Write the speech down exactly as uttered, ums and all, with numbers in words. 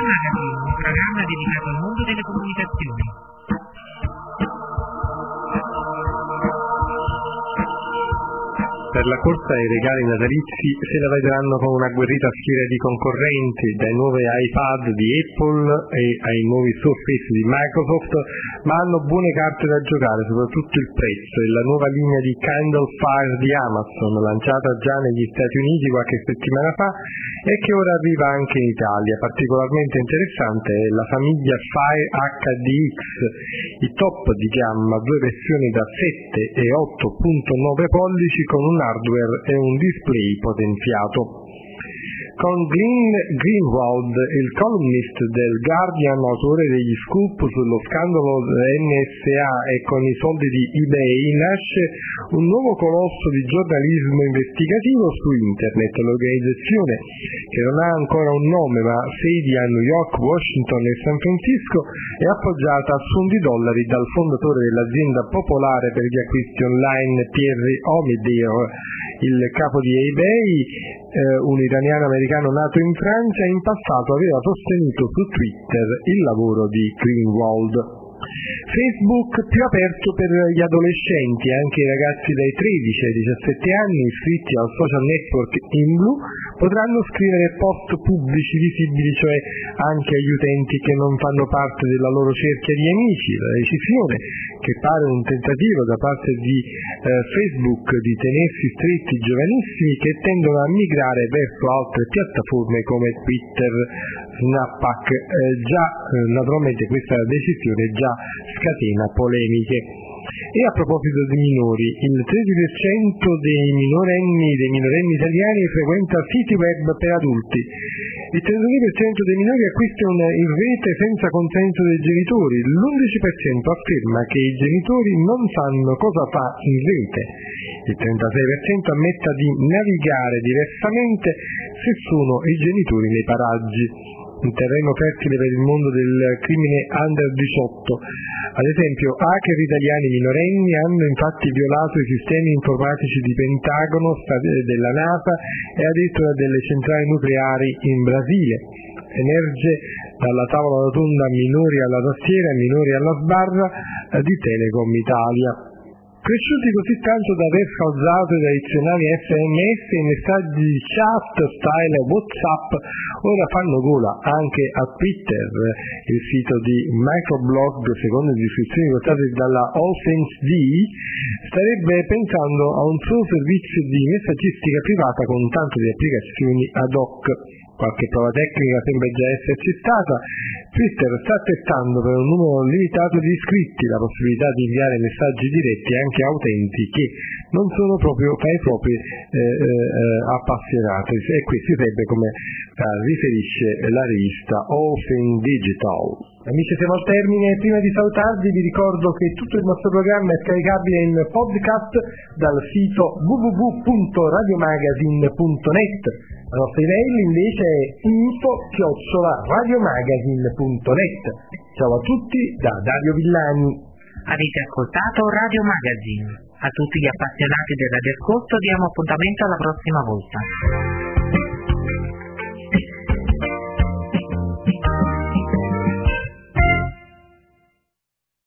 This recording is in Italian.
Radio Magazine, un programma dedicato al mondo delle comunicazioni. Per la corsa ai regali natalizi se la vedranno con una agguerrita schiera di concorrenti, dai nuovi iPad di Apple e ai nuovi Surface di Microsoft, ma hanno buone carte da giocare, soprattutto il prezzo e la nuova linea di Kindle Fire di Amazon, lanciata già negli Stati Uniti qualche settimana fa e che ora arriva anche in Italia. Particolarmente interessante è la famiglia Fire acca di X, i top di gamma, due versioni da sette e otto virgola nove pollici con un hardware e un display potenziato. Con Glenn Greenwald, il columnist del Guardian, autore degli scoop sullo scandalo N S A e con i soldi di eBay, nasce un nuovo colosso di giornalismo investigativo su internet. L'organizzazione, che non ha ancora un nome ma sedi a New York, Washington e San Francisco, è appoggiata a suon di dollari dal fondatore dell'azienda popolare per gli acquisti online Pierre Omidyar. Il capo di eBay, eh, un iraniano americano nato in Francia, in passato aveva sostenuto su Twitter il lavoro di Greenwald. Facebook più aperto per gli adolescenti, anche i ragazzi dai tredici ai diciassette anni iscritti al social network InBlue potranno scrivere post pubblici visibili, cioè anche agli utenti che non fanno parte della loro cerchia di amici. La decisione, che pare un tentativo da parte di eh, Facebook di tenersi stretti i giovanissimi che tendono a migrare verso altre piattaforme come Twitter, Snapchat, eh, già eh, naturalmente questa decisione già scatena polemiche. E a proposito di minori, il tredici per cento dei minorenni dei minorenni italiani frequenta siti web per adulti. Il trentadue per cento dei minori acquistano in rete senza consenso dei genitori. L'undici per cento afferma che i genitori non sanno cosa fa in rete. Il trentasei per cento ammetta di navigare diversamente se sono i genitori nei paraggi. Un terreno fertile per il mondo del crimine under diciotto. Ad esempio, hacker italiani minorenni hanno infatti violato i sistemi informatici di Pentagono, della NASA e addirittura delle centrali nucleari in Brasile. Emerge dalla tavola rotonda Minori alla tastiera e minori alla sbarra di Telecom Italia. Cresciuti così tanto da aver falsato i tradizionali S M S e i messaggi di chat style WhatsApp, ora fanno gola anche a Twitter. Il sito di Microblog, secondo le descrizioni portate dalla All Saints D, starebbe pensando a un suo servizio di messaggistica privata con tanto di applicazioni ad hoc. Qualche prova tecnica sembra già esserci stata. Twitter sta testando per un numero limitato di iscritti la possibilità di inviare messaggi diretti anche a utenti che non sono proprio tra i propri eh, eh, appassionati, e questo sarebbe, come eh, riferisce la rivista All Things Digital. Amici, siamo al termine. Prima di salutarvi vi ricordo che tutto il nostro programma è scaricabile in podcast dal sito w w w punto radiomagazine punto net. La nostra email invece è info chiocciola radiomagazine punto net. Ciao a tutti da Dario Villani. Avete ascoltato Radio Magazine. A tutti gli appassionati del radioascolto diamo appuntamento alla prossima volta.